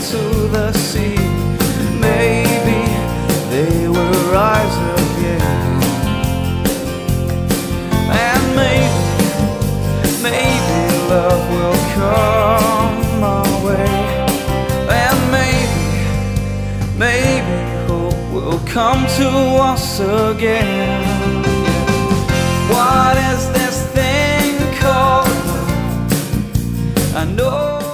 into the sea. Maybe they will rise again. And maybe love will come our way. And maybe hope will come to us again. What is this thing called love? I know